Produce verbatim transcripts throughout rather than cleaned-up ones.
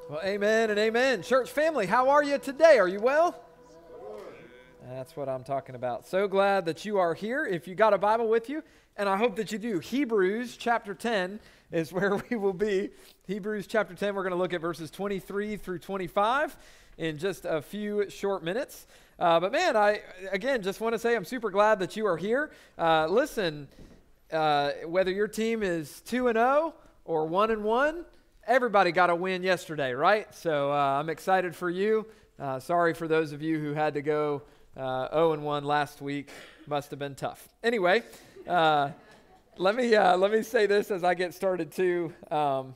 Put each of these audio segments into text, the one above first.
Well, amen and amen. Church family, how are you today? Are you well? That's what I'm talking about. So glad that you are here. If you got a Bible with you, and I hope that you do, Hebrews chapter ten is where we will be. Hebrews chapter ten, we're going to look at verses twenty-three through twenty-five in just a few short minutes. Uh, but man, I, again, just want to say I'm super glad that you are here. Uh, listen, uh, whether your team is two and oh or one and one, everybody got a win yesterday, right? So uh, I'm excited for you. Uh, sorry for those of you who had to go uh, oh and one last week. Must have been tough. Anyway, uh, let me uh, let me say this as I get started too. Um,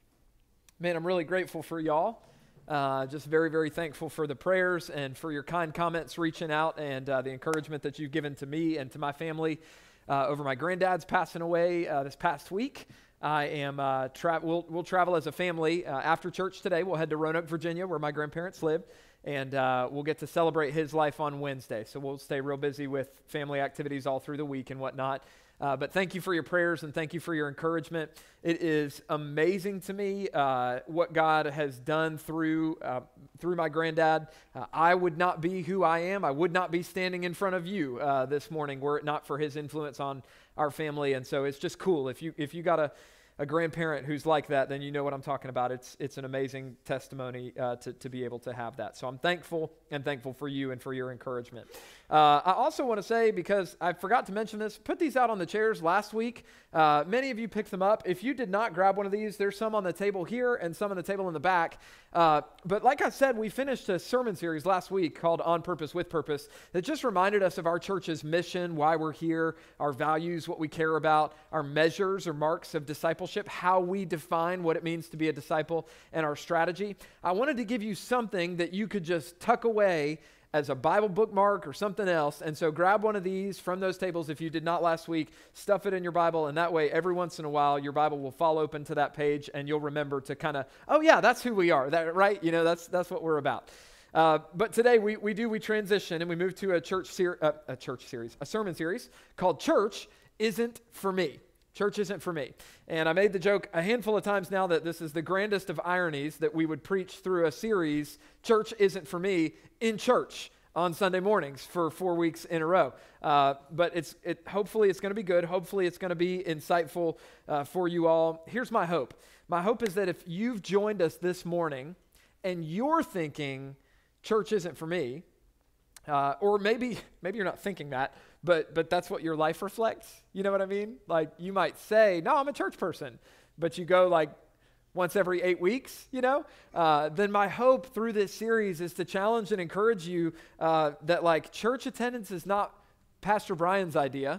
man, I'm really grateful for y'all. Uh, just very, very thankful for the prayers and for your kind comments reaching out and uh, the encouragement that you've given to me and to my family uh, over my granddad's passing away uh, this past week. I am, uh, tra- we'll, we'll travel as a family uh, after church today. We'll head to Roanoke, Virginia, where my grandparents live, and uh, we'll get to celebrate his life on Wednesday. So we'll stay real busy with family activities all through the week and whatnot. Uh, but thank you for your prayers and thank you for your encouragement. It is amazing to me uh, what God has done through uh, through my granddad. Uh, I would not be who I am. I would not be standing in front of you uh, this morning were it not for his influence on our family. And so it's just cool. If you if you got a a grandparent who's like that, then you know what I'm talking about. It's it's an amazing testimony uh, to, to be able to have that. So I'm thankful and thankful for you and for your encouragement. Uh, I also want to say, because I forgot to mention this, put these out on the chairs last week. Uh, many of you picked them up. If you did not grab one of these, there's some on the table here and some on the table in the back. Uh, but like I said, we finished a sermon series last week called On Purpose, With Purpose that just reminded us of our church's mission, why we're here, our values, what we care about, our measures or marks of discipleship, how we define what it means to be a disciple, and our strategy. I wanted to give you something that you could just tuck away as a Bible bookmark or something else. And so grab one of these from those tables if you did not last week, stuff it in your Bible, and that way every once in a while your Bible will fall open to that page and you'll remember to kind of, oh yeah, that's who we are, that right? You know, that's that's what we're about. Uh, but today we we do, we transition and we move to a church, ser- uh, a church series, a sermon series called Church Isn't For Me. Church isn't for me. And I made the joke a handful of times now that this is the grandest of ironies that we would preach through a series, Church Isn't For Me, in church on Sunday mornings for four weeks in a row. Uh, but it's it. Hopefully it's going to be good. Hopefully it's going to be insightful uh, for you all. Here's my hope. My hope is that if you've joined us this morning and you're thinking, church isn't for me, uh, or maybe maybe you're not thinking that, But but that's what your life reflects. You know what I mean? Like you might say, no, I'm a church person, but you go like once every eight weeks, you know? Uh, then my hope through this series is to challenge and encourage you uh, that like church attendance is not Pastor Brian's idea.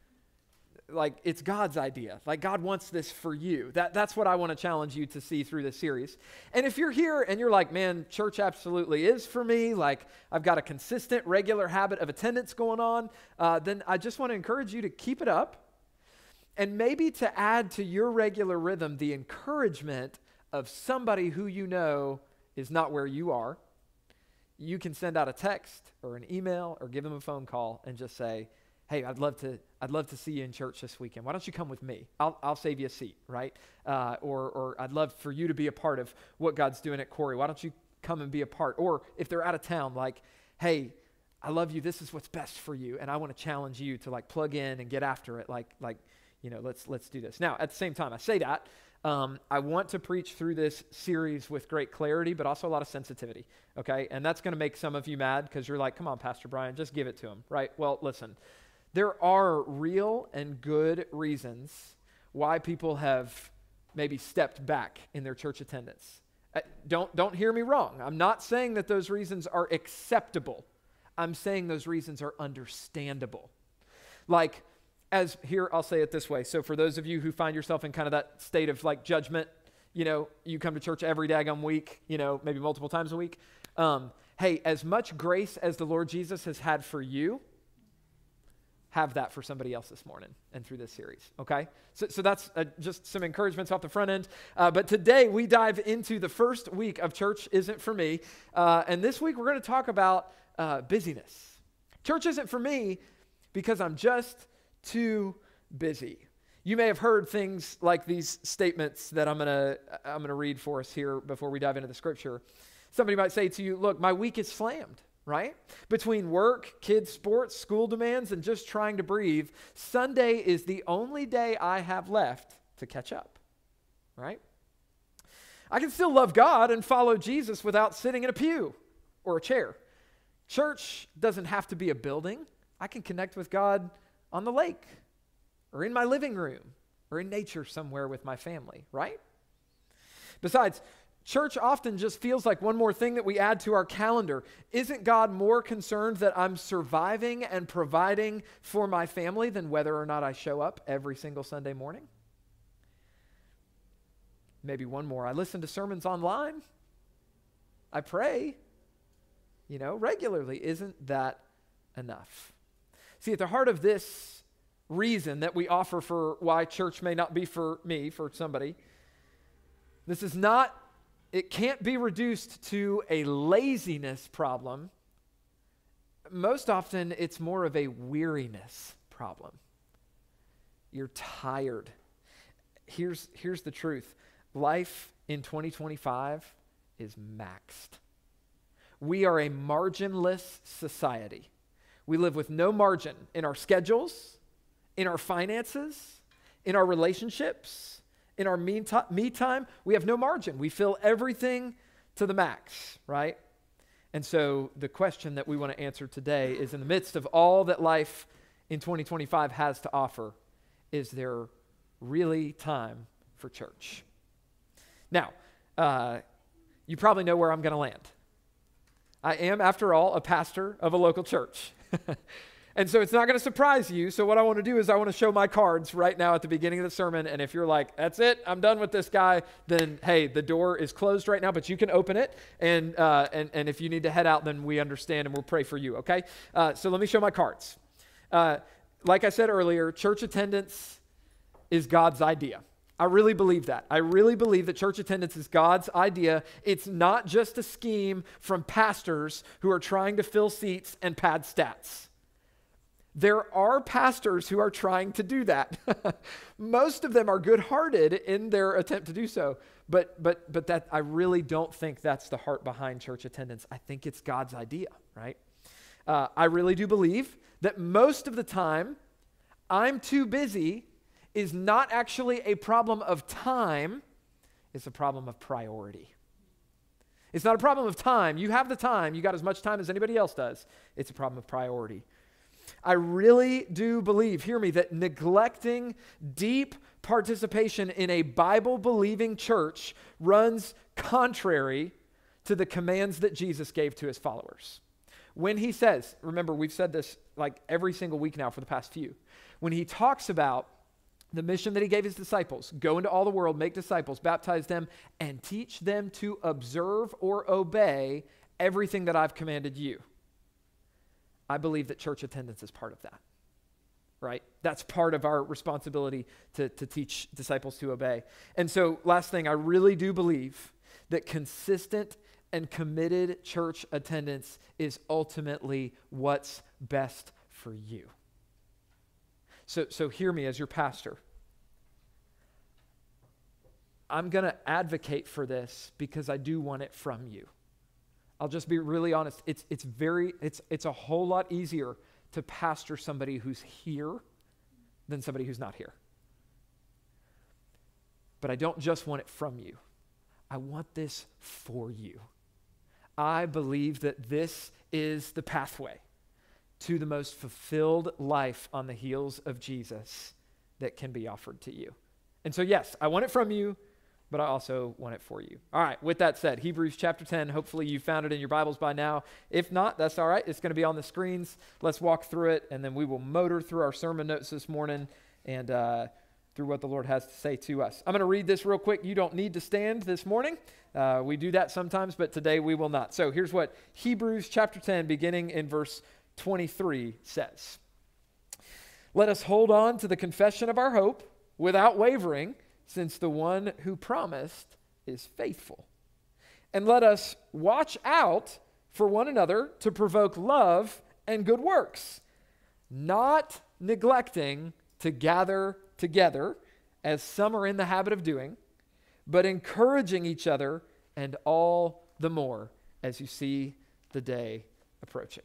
Like it's God's idea. Like God wants this for you. That that's what I want to challenge you to see through this series. And if you're here and you're like, man, church absolutely is for me. Like I've got a consistent, regular habit of attendance going on. Uh, then I just want to encourage you to keep it up, and maybe to add to your regular rhythm the encouragement of somebody who you know is not where you are. You can send out a text or an email or give them a phone call and just say, hey, I'd love to I'd love to see you in church this weekend. Why don't you come with me? I'll I'll save you a seat, right? Uh, or or I'd love for you to be a part of what God's doing at Corey. Why don't you come and be a part? Or if they're out of town, like, hey, I love you. This is what's best for you, and I want to challenge you to like plug in and get after it. Like like you know, let's let's do this. Now, at the same time, I say that um, I want to preach through this series with great clarity, but also a lot of sensitivity. Okay, and that's going to make some of you mad because you're like, come on, Pastor Brian, just give it to him, right? Well, listen. There are real and good reasons why people have maybe stepped back in their church attendance. Uh, don't, don't hear me wrong. I'm not saying that those reasons are acceptable. I'm saying those reasons are understandable. Like, as here, I'll say it this way. So for those of you who find yourself in kind of that state of like judgment, you know, you come to church every daggone week, you know, maybe multiple times a week. Um, hey, as much grace as the Lord Jesus has had for you, have that for somebody else this morning and through this series, okay? So, so that's uh, just some encouragements off the front end. Uh, but today we dive into the first week of Church Isn't For Me. Uh, and this week we're going to talk about uh, busyness. Church isn't for me because I'm just too busy. You may have heard things like these statements that I'm going to I'm going to read for us here before we dive into the scripture. Somebody might say to you, look, my week is slammed, right? Between work, kids, sports, school demands, and just trying to breathe, Sunday is the only day I have left to catch up, right? I can still love God and follow Jesus without sitting in a pew or a chair. Church doesn't have to be a building. I can connect with God on the lake or in my living room or in nature somewhere with my family, right? Besides, church often just feels like one more thing that we add to our calendar. Isn't God more concerned that I'm surviving and providing for my family than whether or not I show up every single Sunday morning? Maybe one more. I listen to sermons online. I pray, you know, regularly. Isn't that enough? See, at the heart of this reason that we offer for why church may not be for me, for somebody, this is not, it can't be reduced to a laziness problem. Most often, it's more of a weariness problem. You're tired. Here's, here's the truth. Life in twenty twenty-five is maxed. We are a marginless society. We live with no margin in our schedules, in our finances, in our relationships, in our me time. We have no margin. We fill everything to the max, right? And so the question that we want to answer today is, in the midst of all that life in twenty twenty-five has to offer, is there really time for church? Now, uh, you probably know where I'm going to land. I am, after all, a pastor of a local church. And so it's not going to surprise you. So what I want to do is I want to show my cards right now at the beginning of the sermon. And if you're like, that's it, I'm done with this guy, then hey, the door is closed right now, but you can open it. And uh, and, and if you need to head out, then we understand and we'll pray for you, okay? Uh, so let me show my cards. Uh, like I said earlier, church attendance is God's idea. I really believe that. I really believe that church attendance is God's idea. It's not just a scheme from pastors who are trying to fill seats and pad stats. There are pastors who are trying to do that. Most of them are good-hearted in their attempt to do so, but but but that I really don't think that's the heart behind church attendance. I think it's God's idea, right? Uh, I really do believe that most of the time, I'm too busy is not actually a problem of time, it's a problem of priority. It's not a problem of time. You have the time. You got as much time as anybody else does. It's a problem of priority. I really do believe, hear me, that neglecting deep participation in a Bible-believing church runs contrary to the commands that Jesus gave to his followers. When he says, remember, we've said this like every single week now for the past few, when he talks about the mission that he gave his disciples, go into all the world, make disciples, baptize them, and teach them to observe or obey everything that I've commanded you. I believe that church attendance is part of that, right? That's part of our responsibility to, to teach disciples to obey. And so last thing, I really do believe that consistent and committed church attendance is ultimately what's best for you. So, so hear me as your pastor. I'm going to advocate for this because I do want it from you. I'll just be really honest. It's it's very it's it's a whole lot easier to pastor somebody who's here than somebody who's not here. But I don't just want it from you. I want this for you. I believe that this is the pathway to the most fulfilled life on the heels of Jesus that can be offered to you. And so yes, I want it from you, but I also want it for you. All right, with that said, Hebrews chapter ten, hopefully you found it in your Bibles by now. If not, that's all right. It's going to be on the screens. Let's walk through it, and then we will motor through our sermon notes this morning and uh, through what the Lord has to say to us. I'm going to read this real quick. You don't need to stand this morning. Uh, we do that sometimes, but today we will not. So here's what Hebrews chapter ten, beginning in verse twenty-three says. Let us hold on to the confession of our hope without wavering, since the one who promised is faithful. And let us watch out for one another to provoke love and good works, not neglecting to gather together, as some are in the habit of doing, but encouraging each other, and all the more as you see the day approaching.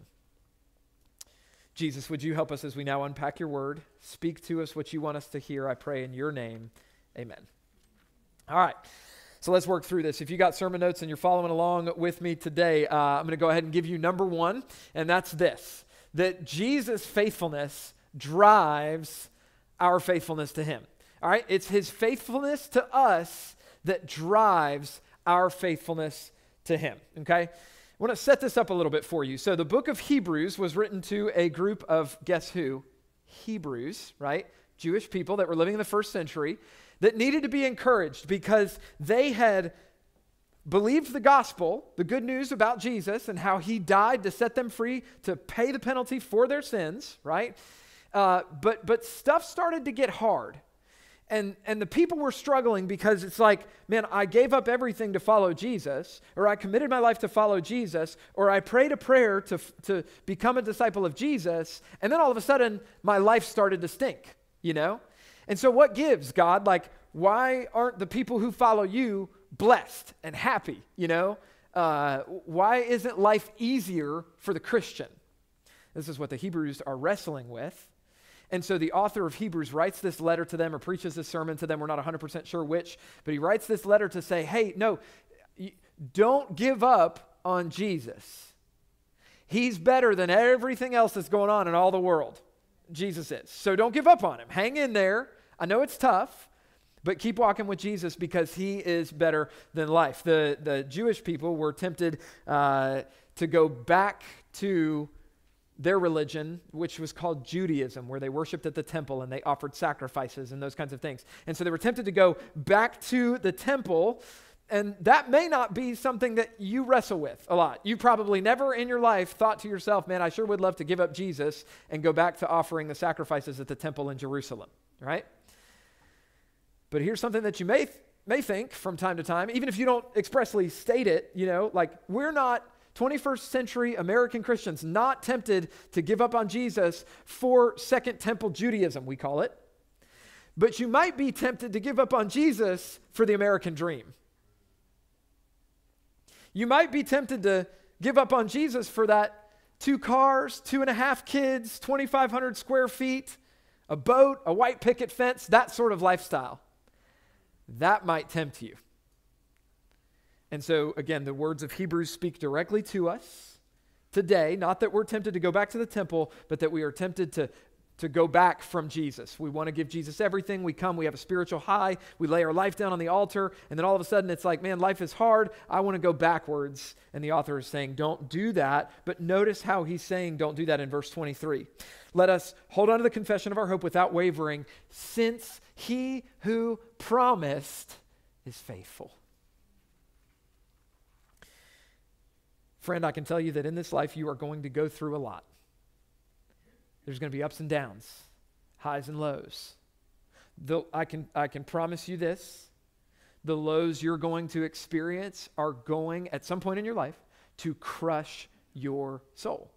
Jesus, would you help us as we now unpack your word? Speak to us what you want us to hear, I pray in your name. Amen. All right. So let's work through this. If you got sermon notes and you're following along with me today, uh, I'm going to go ahead and give you number one, and that's this, that Jesus' faithfulness drives our faithfulness to him. All right? It's his faithfulness to us that drives our faithfulness to him, okay? I want to set this up a little bit for you. So the book of Hebrews was written to a group of, guess who? Hebrews, right? Jewish people that were living in the first century that needed to be encouraged because they had believed the gospel, the good news about Jesus and how he died to set them free, to pay the penalty for their sins, right? Uh, but but stuff started to get hard. And, and the people were struggling because it's like, man, I gave up everything to follow Jesus, or I committed my life to follow Jesus, or I prayed a prayer to, to become a disciple of Jesus, and then all of a sudden, my life started to stink, you know? And so what gives, God? Like, why aren't the people who follow you blessed and happy, you know? Uh, why isn't life easier for the Christian? This is what the Hebrews are wrestling with. And so the author of Hebrews writes this letter to them or preaches this sermon to them. We're not one hundred percent sure which, but he writes this letter to say, hey, no, don't give up on Jesus. He's better than everything else that's going on in all the world. Jesus is. So don't give up on him. Hang in there. I know it's tough, but keep walking with Jesus because he is better than life. The, the Jewish people were tempted uh, to go back to their religion, which was called Judaism, where they worshiped at the temple and they offered sacrifices and those kinds of things. And so they were tempted to go back to the temple, and that may not be something that you wrestle with a lot. You probably never in your life thought to yourself, man, I sure would love to give up Jesus and go back to offering the sacrifices at the temple in Jerusalem, right? But here's something that you may, th- may think from time to time, even if you don't expressly state it, you know, like we're not twenty-first century American Christians not tempted to give up on Jesus for Second Temple Judaism, we call it. But you might be tempted to give up on Jesus for the American dream. You might be tempted to give up on Jesus for that two cars, two and a half kids, twenty-five hundred square feet, a boat, a white picket fence, that sort of lifestyle. That might tempt you. And so, again, the words of Hebrews speak directly to us today, not that we're tempted to go back to the temple, but that we are tempted to, to go back from Jesus. We want to give Jesus everything. We come, we have a spiritual high, we lay our life down on the altar, and then all of a sudden it's like, man, life is hard. I want to go backwards. And the author is saying, don't do that. But notice how he's saying, don't do that in verse twenty-three. Let us hold on to the confession of our hope without wavering, since he who promised is faithful. Friend, I can tell you that in this life you are going to go through a lot. There's going to be ups and downs, highs and lows. The, I can, I can promise you this, the lows you're going to experience are going, at some point in your life, to crush your soul.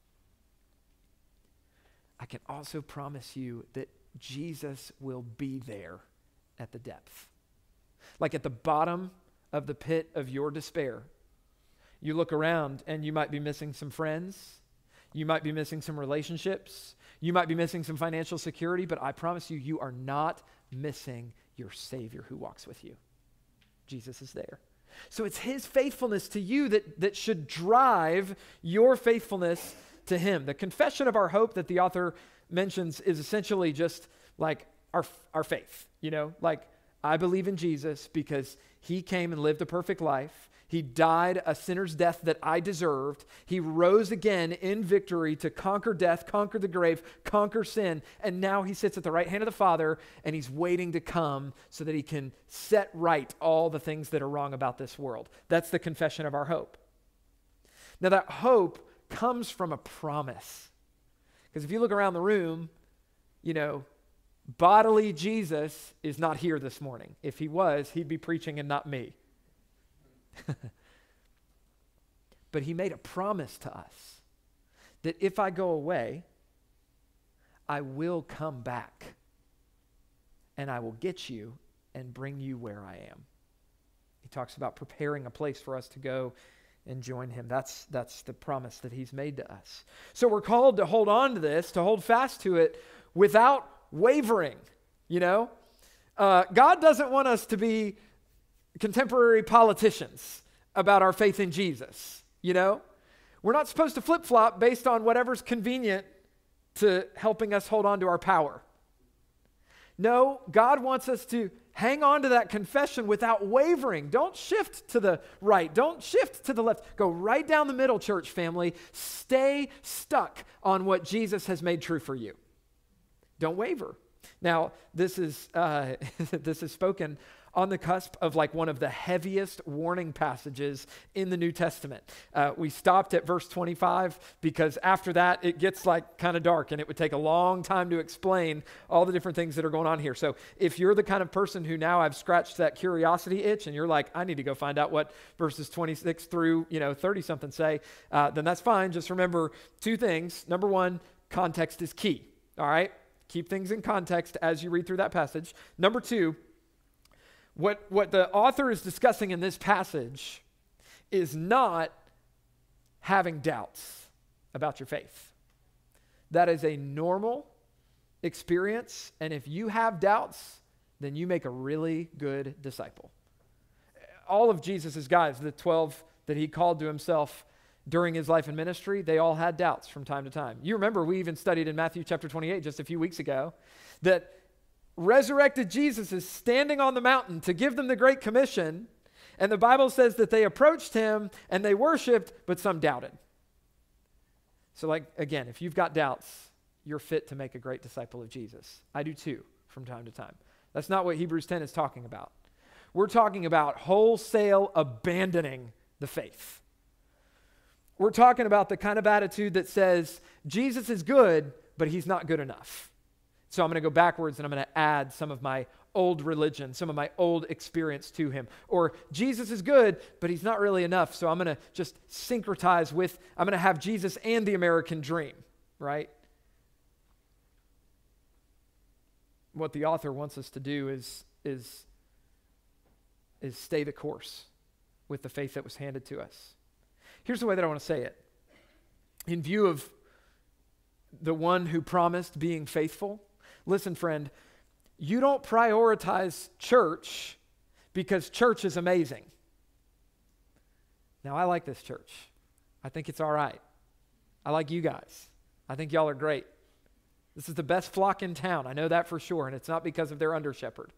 I can also promise you that Jesus will be there at the depth. Like at the bottom of the pit of your despair, you look around and you might be missing some friends. You might be missing some relationships. You might be missing some financial security, but I promise you, you are not missing your Savior who walks with you. Jesus is there. So it's his faithfulness to you that, that should drive your faithfulness to him. The confession of our hope that the author mentions is essentially just like our, our faith, you know, like I believe in Jesus because he came and lived a perfect life. He died a sinner's death that I deserved. He rose again in victory to conquer death, conquer the grave, conquer sin. And now he sits at the right hand of the Father and he's waiting to come so that he can set right all the things that are wrong about this world. That's the confession of our hope. Now that hope comes from a promise. Because if you look around the room, you know, bodily Jesus is not here this morning. If he was, he'd be preaching and not me. But he made a promise to us that if I go away, I will come back. and I will get you and bring you where I am. He talks about preparing a place for us to go and join him. That's, that's the promise that he's made to us. So we're called to hold on to this, to hold fast to it without wavering, you know? Uh, God doesn't want us to be contemporary politicians about our faith in Jesus, you know? We're not supposed to flip-flop based on whatever's convenient to helping us hold on to our power. No, God wants us to hang on to that confession without wavering. Don't shift to the right. Don't shift to the left. Go right down the middle, church family. Stay stuck on what Jesus has made true for you. Don't waver. Now, this is uh, this is spoken on the cusp of like one of the heaviest warning passages in the New Testament. Uh, we stopped at verse twenty-five because after that it gets like kind of dark and it would take a long time to explain all the different things that are going on here. So if you're the kind of person who now I've scratched that curiosity itch and you're like, I need to go find out what verses twenty-six through, you know, thirty something say, uh, then that's fine. Just remember two things. Number one, context is key. All right? Keep things in context as you read through that passage. Number two, What, what the author is discussing in this passage is not having doubts about your faith. That is a normal experience, and if you have doubts, then you make a really good disciple. All of Jesus' guys, the twelve that he called to himself during his life and ministry, they all had doubts from time to time. You remember, we even studied in Matthew chapter twenty-eight just a few weeks ago, that resurrected Jesus is standing on the mountain to give them the Great Commission, and the Bible says that they approached him and they worshiped, but some doubted. So like, again, if you've got doubts, you're fit to make a great disciple of Jesus. I do too, from time to time. That's not what Hebrews ten is talking about. We're talking about wholesale abandoning the faith. We're talking about the kind of attitude that says, Jesus is good, but he's not good enough. So I'm going to go backwards and I'm going to add some of my old religion, some of my old experience to him. Or Jesus is good, but he's not really enough. So I'm going to just syncretize with, I'm going to have Jesus and the American dream, right? What the author wants us to do is, is, is stay the course with the faith that was handed to us. Here's the way that I want to say it. In view of the one who promised being faithful, listen, friend, you don't prioritize church because church is amazing. Now, I like this church. I think it's all right. I like you guys. I think y'all are great. This is the best flock in town. I know that for sure, and it's not because of their under shepherd.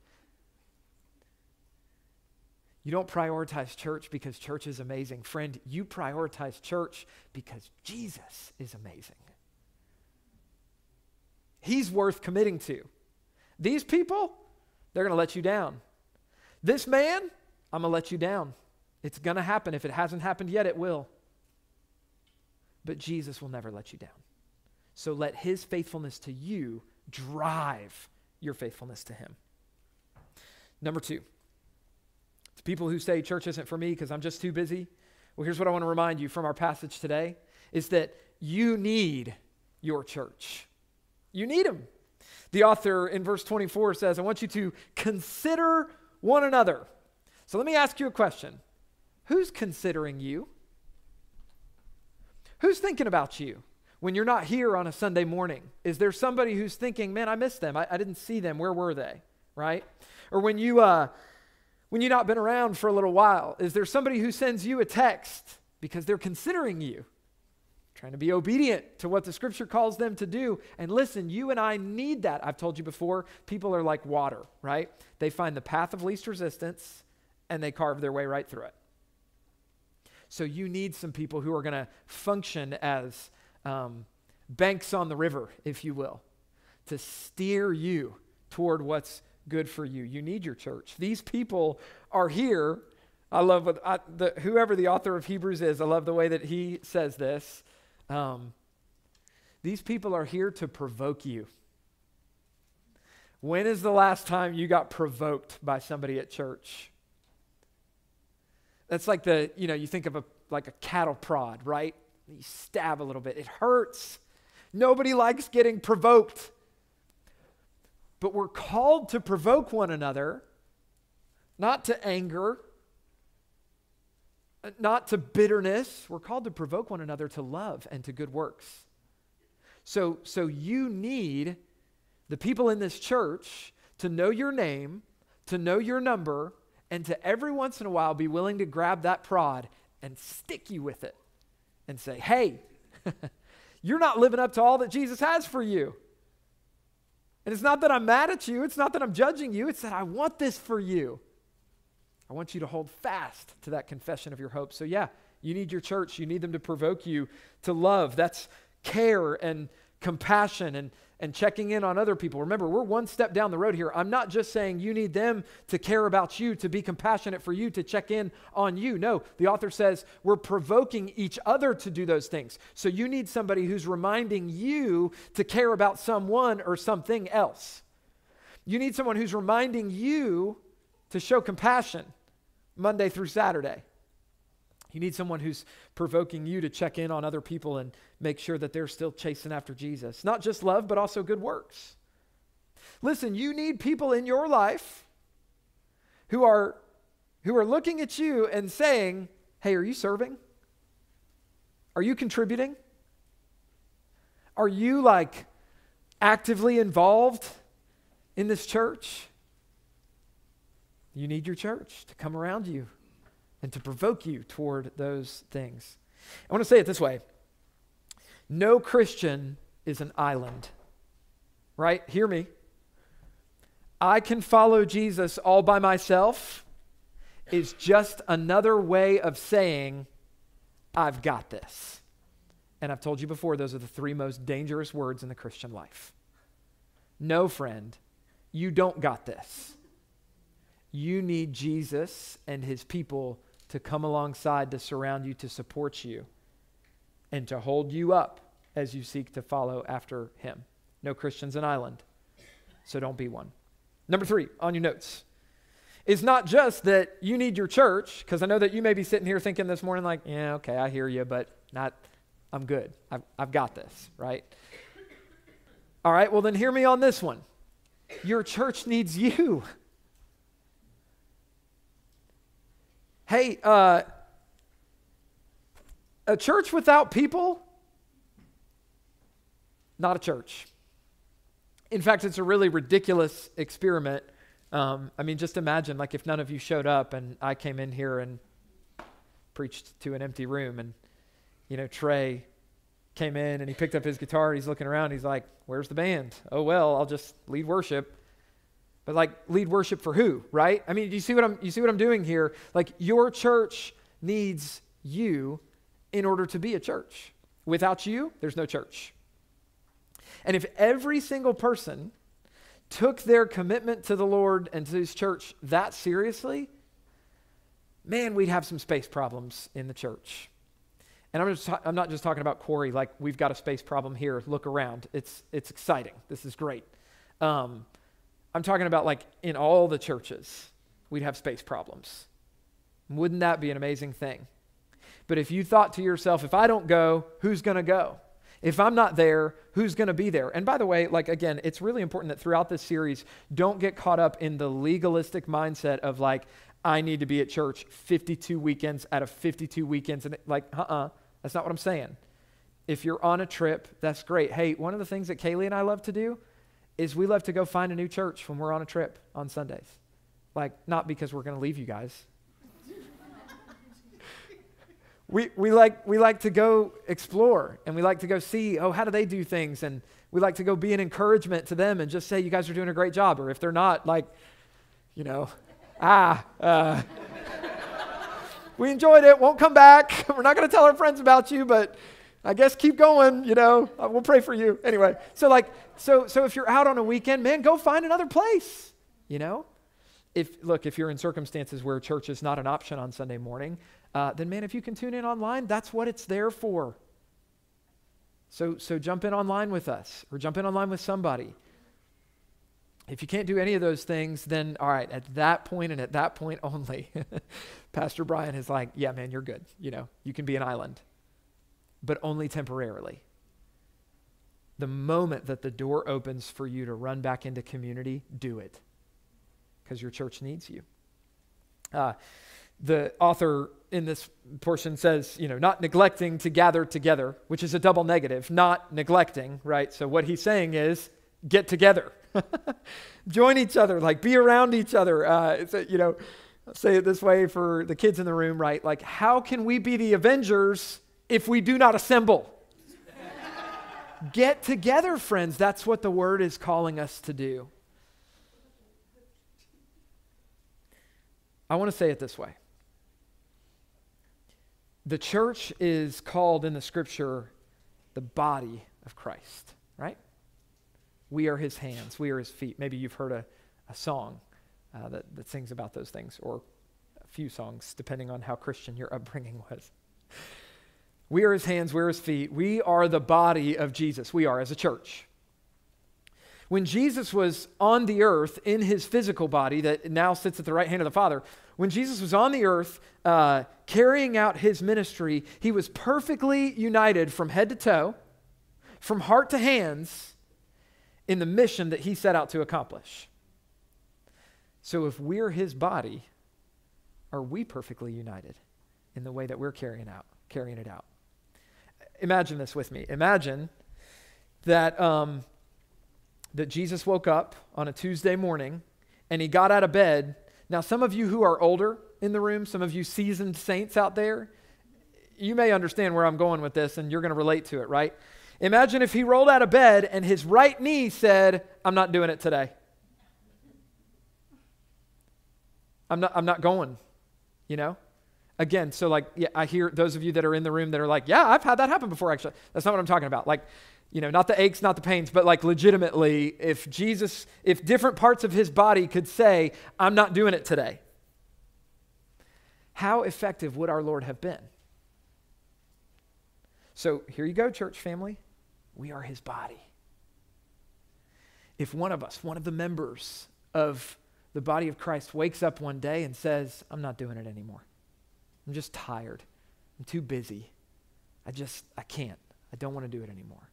You don't prioritize church because church is amazing. Friend, you prioritize church because Jesus is amazing. He's worth committing to. These people, they're going to let you down. This man, I'm going to let you down. It's going to happen. If it hasn't happened yet, it will. But Jesus will never let you down. So let his faithfulness to you drive your faithfulness to him. Number two, it's people who say church isn't for me because I'm just too busy. Well, here's what I want to remind you from our passage today is that you need your church. You need them. The author in verse twenty-four says, I want you to consider one another. So let me ask you a question. Who's considering you? Who's thinking about you when you're not here on a Sunday morning? Is there somebody who's thinking, man, I missed them. I, I didn't see them. Where were they? Right? Or when you, uh, when you've not been around for a little while, is there somebody who sends you a text because they're considering you? Trying to be obedient to what the scripture calls them to do. And listen, you and I need that. I've told you before, people are like water, right? They find the path of least resistance and they carve their way right through it. So you need some people who are going to function as um, banks on the river, if you will, to steer you toward what's good for you. You need your church. These people are here. I love what I, the, whoever the author of Hebrews is. I love the way that he says this. Um, these people are here to provoke you. When is the last time you got provoked by somebody at church? That's like the, you know, you think of a like a cattle prod, right? You stab a little bit. It hurts. Nobody likes getting provoked. but we're called to provoke one another, not to anger, not to bitterness. We're called to provoke one another to love and to good works. So, so you need the people in this church to know your name, to know your number, and to every once in a while be willing to grab that prod and stick you with it and say, hey, you're not living up to all that Jesus has for you. And it's not that I'm mad at you. It's not that I'm judging you. It's that I want this for you. I want you to hold fast to that confession of your hope. So yeah, you need your church. You need them to provoke you to love. That's care and compassion and, and checking in on other people. Remember, we're one step down the road here. I'm not just saying you need them to care about you, to be compassionate for you, to check in on you. No, the author says we're provoking each other to do those things. So you need somebody who's reminding you to care about someone or something else. You need someone who's reminding you to show compassion Monday through Saturday. You need someone who's provoking you to check in on other people and make sure that they're still chasing after Jesus. Not just love, but also good works. Listen, you need people in your life who are, who are looking at you and saying, hey, are you serving? Are you contributing? Are you like actively involved in this church? You need your church to come around you and to provoke you toward those things. I want to say it this way. No Christian is an island, right? Hear me. I can follow Jesus all by myself is just another way of saying, I've got this. And I've told you before, those are the three most dangerous words in the Christian life. No, friend, you don't got this. You need Jesus and his people to come alongside, to surround you, to support you, and to hold you up as you seek to follow after him. No Christian's an island, so don't be one. Number three, on your notes, is not just that you need your church, because I know that you may be sitting here thinking this morning like, yeah, okay, I hear you, but not, I'm good. I've, I've got this, right? All right, well then hear me on this one. Your church needs you. Hey, uh, a church without people, not a church. In fact, it's a really ridiculous experiment. Um, I mean, just imagine, like, if none of you showed up and I came in here and preached to an empty room and, you know, Trey came in and he picked up his guitar, he's looking around, he's like, where's the band? Oh, well, I'll just lead worship. But like lead worship for who, right? I mean, you see what I'm you see what I'm doing here? Like your church needs you in order to be a church. Without you, there's no church. And if every single person took their commitment to the Lord and to his church that seriously, man, we'd have some space problems in the church. And I'm just I'm not just talking about Quarry, like we've got a space problem here. Look around. It's it's exciting. This is great. Um I'm talking about like in all the churches, we'd have space problems. Wouldn't that be an amazing thing? But if you thought to yourself, if I don't go, who's going to go? If I'm not there, who's going to be there? And by the way, like again, it's really important that throughout this series, don't get caught up in the legalistic mindset of like, I need to be at church fifty-two weekends out of fifty-two weekends. And like, uh-uh, that's not what I'm saying. If you're on a trip, that's great. Hey, one of the things that Kaylee and I love to do is we love to go find a new church when we're on a trip on Sundays. Like, not because we're going to leave you guys. we we like we like to go explore, and we like to go see, oh, how do they do things? And we like to go be an encouragement to them and just say, you guys are doing a great job. Or if they're not, like, you know, ah, uh, we enjoyed it, won't come back. We're not going to tell our friends about you, but I guess keep going, you know, we'll pray for you. Anyway, so like, so so if you're out on a weekend, man, go find another place, you know? If, look, if you're in circumstances where church is not an option on Sunday morning, uh, then man, if you can tune in online, that's what it's there for. So so jump in online with us or jump in online with somebody. If you can't do any of those things, then all right, at that point and at that point only, Pastor Brian is like, yeah, man, you're good. You know, you can be an island, but only temporarily. the moment that the door opens for you to run back into community, do it, because your church needs you. Uh, the author in this portion says, you know, not neglecting to gather together, which is a double negative, not neglecting, right? So what he's saying is get together, join each other, like be around each other. Uh, it's a, you know, I'll say it this way for the kids in the room, right? Like, how can we be the Avengers if we do not assemble? Get together, friends. That's what the word is calling us to do. I want to say it this way. The church is called in the scripture the body of Christ, right? We are his hands. We are his feet. Maybe you've heard a, a song uh, that, that sings about those things, or a few songs, depending on how Christian your upbringing was. We are his hands. We are his feet. We are the body of Jesus. We are as a church. When Jesus was on the earth in his physical body that now sits at the right hand of the Father, when Jesus was on the earth uh, carrying out his ministry, he was perfectly united from head to toe, from heart to hands, in the mission that he set out to accomplish. So if we're his body, are we perfectly united in the way that we're carrying out, carrying it out? Imagine this with me. Imagine that um, that Jesus woke up on a Tuesday morning and he got out of bed. Now, some of you who are older in the room, some of you seasoned saints out there, you may understand where I'm going with this and you're going to relate to it, right? Imagine if he rolled out of bed and his right knee said, I'm not doing it today. I'm not, I'm not going, you know? Again, so like, yeah, I hear those of you that are in the room that are like, yeah, I've had that happen before, actually. That's not what I'm talking about. Like, you know, not the aches, not the pains, but like legitimately, if Jesus, if different parts of his body could say, I'm not doing it today, how effective would our Lord have been? So here you go, church family. We are his body. If one of us, one of the members of the body of Christ wakes up one day and says, I'm not doing it anymore. I'm just tired. I'm too busy. I just, I can't. I don't want to do it anymore.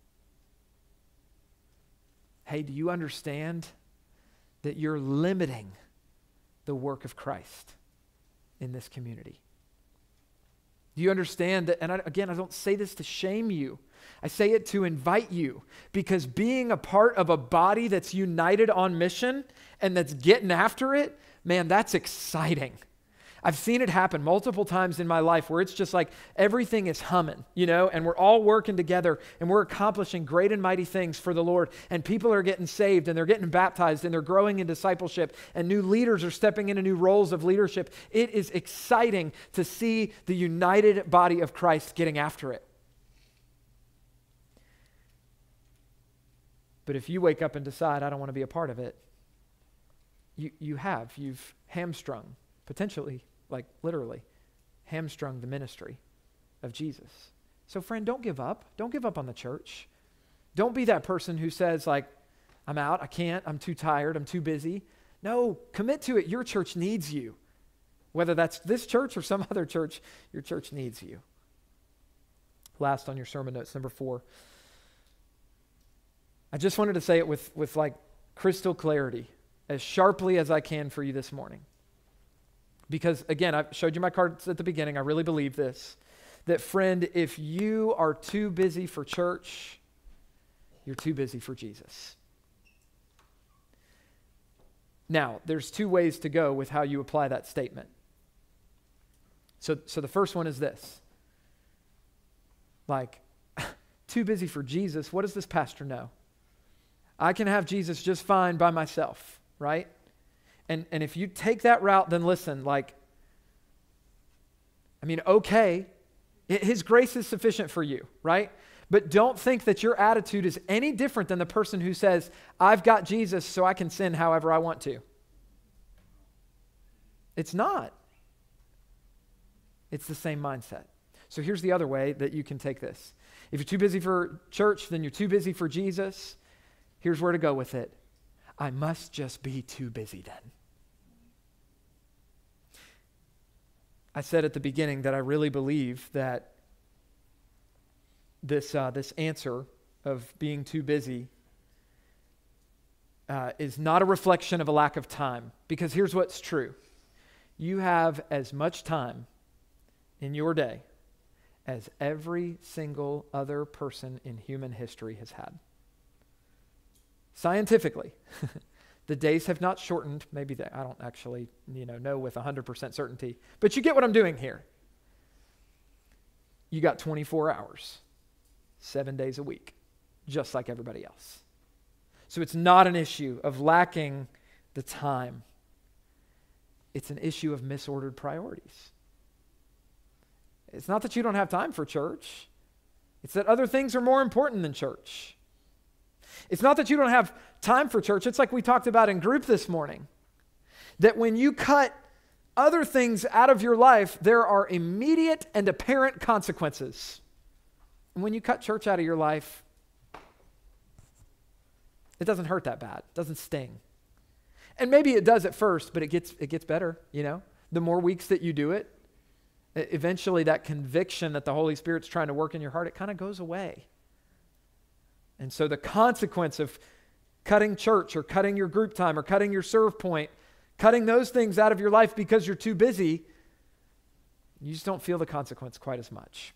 Hey, do you understand that you're limiting the work of Christ in this community? Do you understand that? And I, again, I don't say this to shame you. I say it to invite you, because being a part of a body that's united on mission and that's getting after it, man, that's exciting. I've seen it happen multiple times in my life where it's just like everything is humming, you know, and we're all working together and we're accomplishing great and mighty things for the Lord, and people are getting saved and they're getting baptized and they're growing in discipleship and new leaders are stepping into new roles of leadership. It is exciting to see the united body of Christ getting after it. But if you wake up and decide, I don't want to be a part of it, you, you have, you've hamstrung, potentially, like literally, hamstrung the ministry of Jesus. So friend, don't give up. Don't give up on the church. Don't be that person who says like, I'm out, I can't, I'm too tired, I'm too busy. No, commit to it. Your church needs you. Whether that's this church or some other church, your church needs you. Last on your sermon notes, number four. I just wanted to say it with, with like crystal clarity, as sharply as I can for you this morning. Because again, I showed you my cards at the beginning. I really believe this, that friend, if you are too busy for church, you're too busy for Jesus. Now, there's two ways to go with how you apply that statement. So, so the first one is this. Like, too busy for Jesus, what does this pastor know? I can have Jesus just fine by myself, right? And and if you take that route, then listen, like, I mean, okay, it, his grace is sufficient for you, right? But don't think that your attitude is any different than the person who says, I've got Jesus so I can sin however I want to. It's not. It's the same mindset. So here's the other way that you can take this. If you're too busy for church, then you're too busy for Jesus. Here's where to go with it. I must just be too busy then. I said at the beginning that I really believe that this uh, this answer of being too busy uh, is not a reflection of a lack of time. Because here's what's true. You have as much time in your day as every single other person in human history has had. Scientifically, the days have not shortened. Maybe they, I don't actually you know, know with one hundred percent certainty. But you get what I'm doing here. You got twenty-four hours, seven days a week, just like everybody else. So it's not an issue of lacking the time. It's an issue of misordered priorities. It's not that you don't have time for church. It's that other things are more important than church. It's not that you don't have time for church. It's like we talked about in group this morning, that when you cut other things out of your life, there are immediate and apparent consequences. And when you cut church out of your life, it doesn't hurt that bad. It doesn't sting. And maybe it does at first, but it gets it gets better, you know? The more weeks that you do it, eventually that conviction that the Holy Spirit's trying to work in your heart, it kind of goes away. And so the consequence of cutting church or cutting your group time or cutting your serve point, cutting those things out of your life because you're too busy, you just don't feel the consequence quite as much.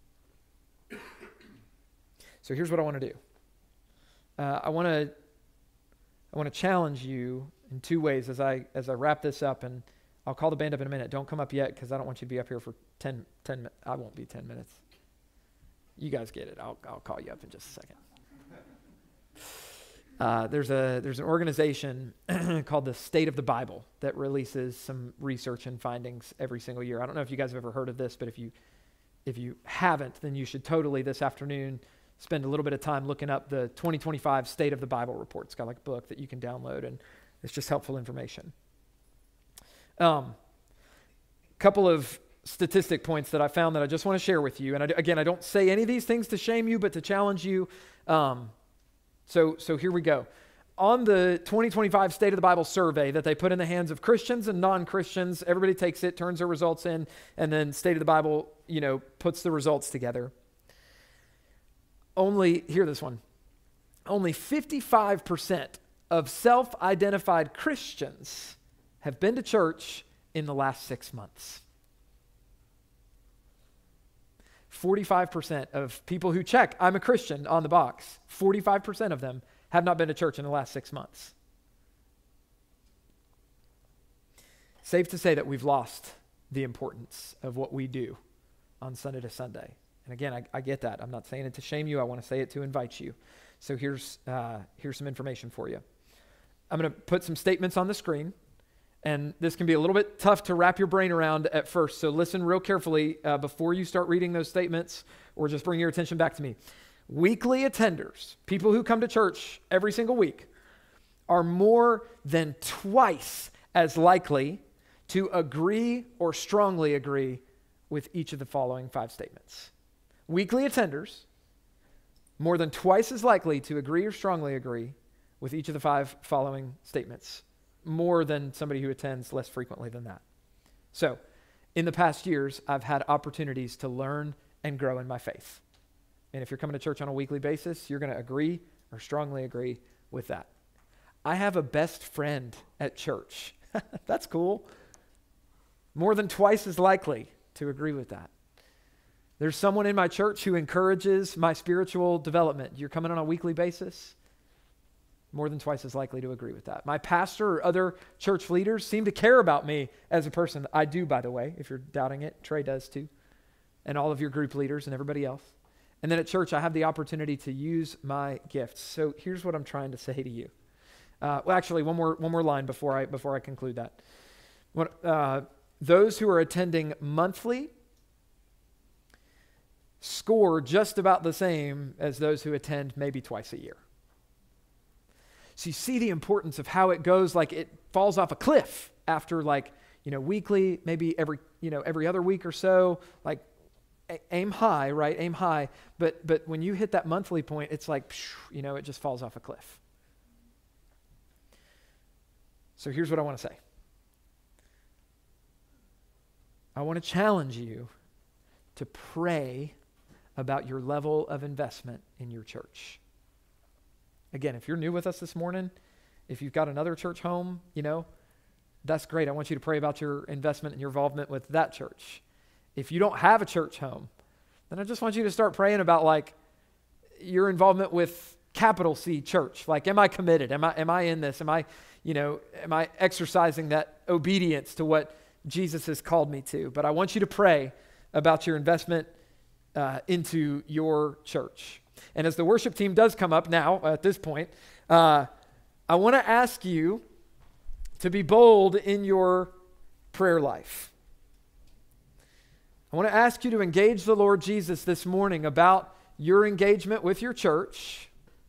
So here's what I want to do. Uh, I want to I want to challenge you in two ways as I as I wrap this up, and I'll call the band up in a minute. Don't come up yet because I don't want you to be up here for ten, ten minutes. I won't be ten minutes. You guys get it. I'll I'll call you up in just a second. Uh, there's a there's an organization called the State of the Bible that releases some research and findings every single year. I don't know if you guys have ever heard of this, but if you if you haven't, then you should totally this afternoon spend a little bit of time looking up the twenty twenty-five State of the Bible report. It's got like a book that you can download, and it's just helpful information. Um, couple of statistic points that I found that I just want to share with you. And I, again, I don't say any of these things to shame you, but to challenge you. Um, so, so here we go. On the twenty twenty-five State of the Bible survey that they put in the hands of Christians and non-Christians, everybody takes it, turns their results in, and then State of the Bible, you know, puts the results together. Only, hear this one, only fifty-five percent of self-identified Christians have been to church in the last six months. forty-five percent of people who check, I'm a Christian, on the box, forty-five percent of them have not been to church in the last six months. Safe to say that we've lost the importance of what we do on Sunday to Sunday. And again, I, I get that. I'm not saying it to shame you. I want to say it to invite you. So here's uh, here's some information for you. I'm going to put some statements on the screen. And this can be a little bit tough to wrap your brain around at first. So listen real carefully uh, before you start reading those statements, or just bring your attention back to me. Weekly attenders, people who come to church every single week, are more than twice as likely to agree or strongly agree with each of the following five statements. Weekly attenders, more than twice as likely to agree or strongly agree with each of the five following statements. More than somebody who attends less frequently than that. So, in the past years, I've had opportunities to learn and grow in my faith. And if you're coming to church on a weekly basis, you're going to agree or strongly agree with that. I have a best friend at church. That's cool. More than twice as likely to agree with that. There's someone in my church who encourages my spiritual development. You're coming on a weekly basis? More than twice as likely to agree with that. My pastor or other church leaders seem to care about me as a person. I do, by the way, if you're doubting it. Trey does too. And all of your group leaders and everybody else. And then at church, I have the opportunity to use my gifts. So here's what I'm trying to say to you. Uh, well, actually, one more one more line before I before I conclude that. What, uh, those who are attending monthly score just about the same as those who attend maybe twice a year. So you see the importance of how it goes, like it falls off a cliff after like, you know, weekly, maybe every, you know, every other week or so, like a- aim high, right? Aim high. But, but when you hit that monthly point, it's like, you know, it just falls off a cliff. So here's what I want to say. I want to challenge you to pray about your level of investment in your church. Again, if you're new with us this morning, if you've got another church home, you know, that's great. I want you to pray about your investment and your involvement with that church. If you don't have a church home, then I just want you to start praying about like your involvement with capital C church. Like, am I committed? Am I, am I in this? Am I, you know, am I exercising that obedience to what Jesus has called me to? But I want you to pray about your investment uh, into your church. And as the worship team does come up now at this point, uh, I want to ask you to be bold in your prayer life. I want to ask you to engage the Lord Jesus this morning about your engagement with your church.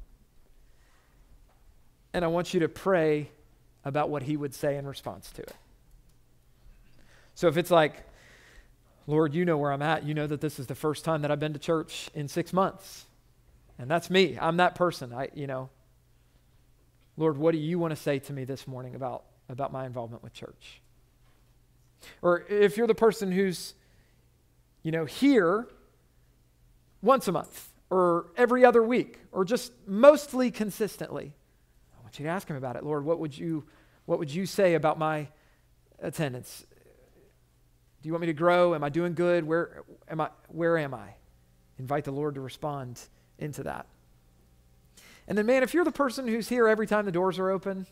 And I want you to pray about what he would say in response to it. So if it's like, Lord, you know where I'm at. You know that this is the first time that I've been to church in six months. And that's me. I'm that person. I, you know, Lord, what do you want to say to me this morning about, about my involvement with church? Or if you're the person who's, you know, here once a month or every other week or just mostly consistently, I want you to ask him about it. Lord, what would you, what would you say about my attendance? Do you want me to grow? Am I doing good? Where am I? Where am I? Invite the Lord to respond into that. And then, man, if you're the person who's here every time the doors are open,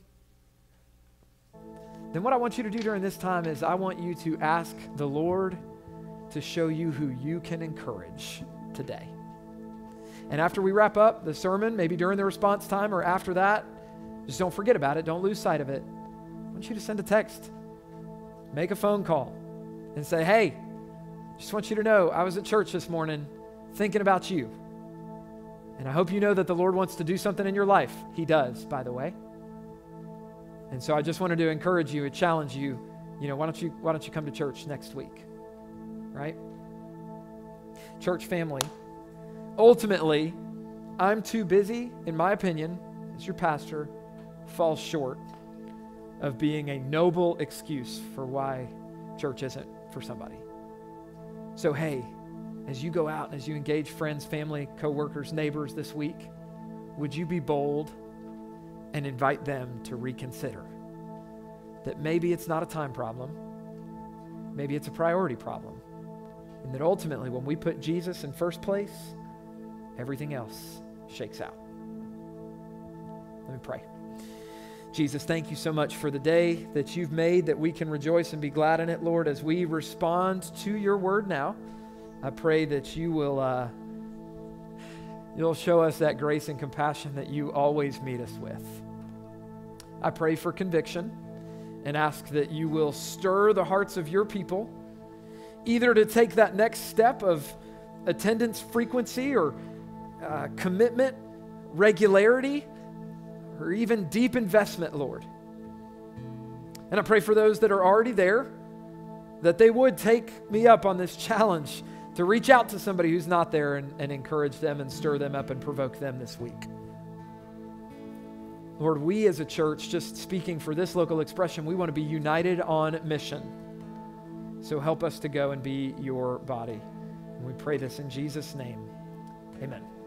then what I want you to do during this time is I want you to ask the Lord to show you who you can encourage today. And after we wrap up the sermon, maybe during the response time or after that, just don't forget about it. Don't lose sight of it. I want you to send a text, make a phone call, and say, hey, just want you to know I was at church this morning thinking about you. And I hope you know that the Lord wants to do something in your life. He does, by the way. And so I just wanted to encourage you and challenge you, you know, why don't you, why don't you come to church next week, right? Church family, ultimately, I'm too busy, in my opinion, as your pastor, falls short of being a noble excuse for why church isn't for somebody. So, hey, as you go out and as you engage friends, family, coworkers, neighbors this week, would you be bold and invite them to reconsider that maybe it's not a time problem, maybe it's a priority problem, and that ultimately when we put Jesus in first place, everything else shakes out. Let me pray. Jesus, thank you so much for the day that you've made, that we can rejoice and be glad in it, Lord, as we respond to your word now. I pray that you will uh, you'll show us that grace and compassion that you always meet us with. I pray for conviction and ask that you will stir the hearts of your people, either to take that next step of attendance frequency or uh, commitment, regularity, or even deep investment, Lord. And I pray for those that are already there, that they would take me up on this challenge to reach out to somebody who's not there and, and encourage them and stir them up and provoke them this week. Lord, we as a church, just speaking for this local expression, we want to be united on mission. So help us to go and be your body. And we pray this in Jesus' name. Amen.